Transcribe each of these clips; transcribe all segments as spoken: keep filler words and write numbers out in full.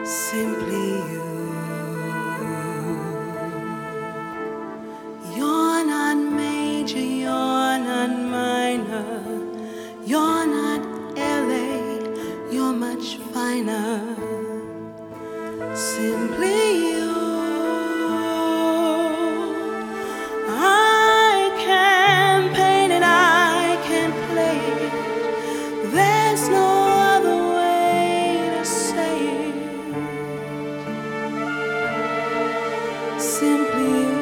simply you. You're not major, you're not minor, you're not L A, you're much finer. Simply you. I can't paint it, I can't play it. There's no other way to say it. Simply you.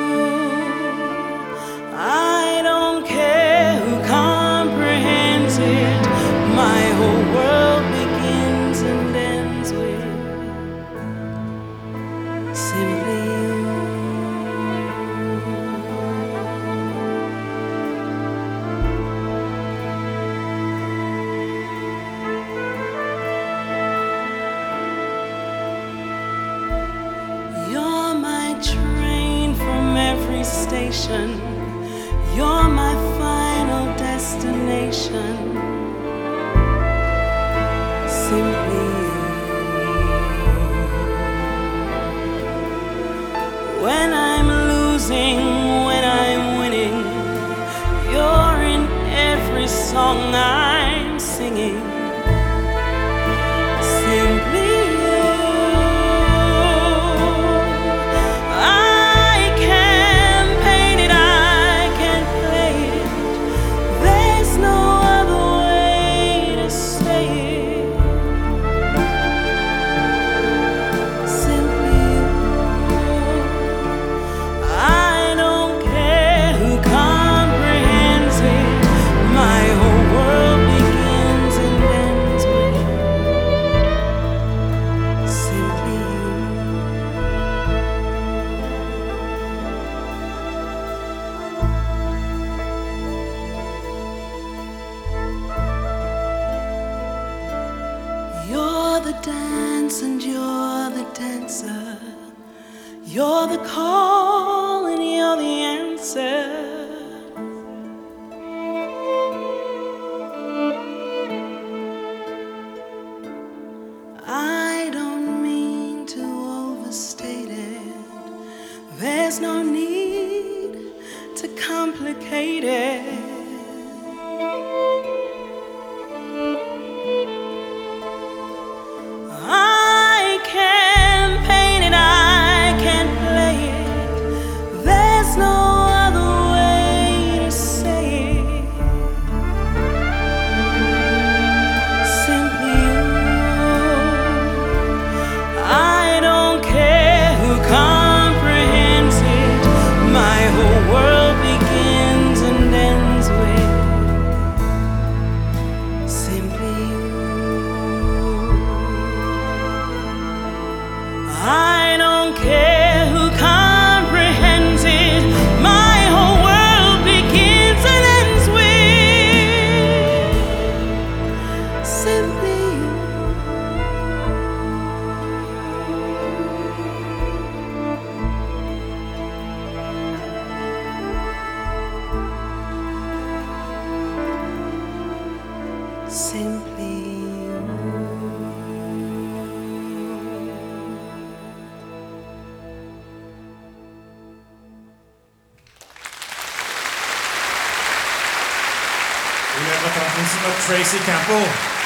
I don't care who comprehends it. My whole world begins and ends with simply you. You're my train from every station. You're my final destination. Simply you. When I'm losing, when I'm winning, you're in every song I'm singing. Simply you. I can't paint it, I can't play it. There's no other way to say it. Simply you. I don't care who comprehends it. My whole world begins and ends with simply you. You're the dance and you're the dancer. You're the call and you're the answer. I don't mean to overstate it. There's no need to complicate it. I can't paint it, I can't play it. There's no other way to say it. Simply you. I don't care who comprehends it. My whole world begins and ends with simply you. I don't care who comprehends it. My whole world begins and ends with simply you. Simply you. Vi lever fram til Tracy Campbell.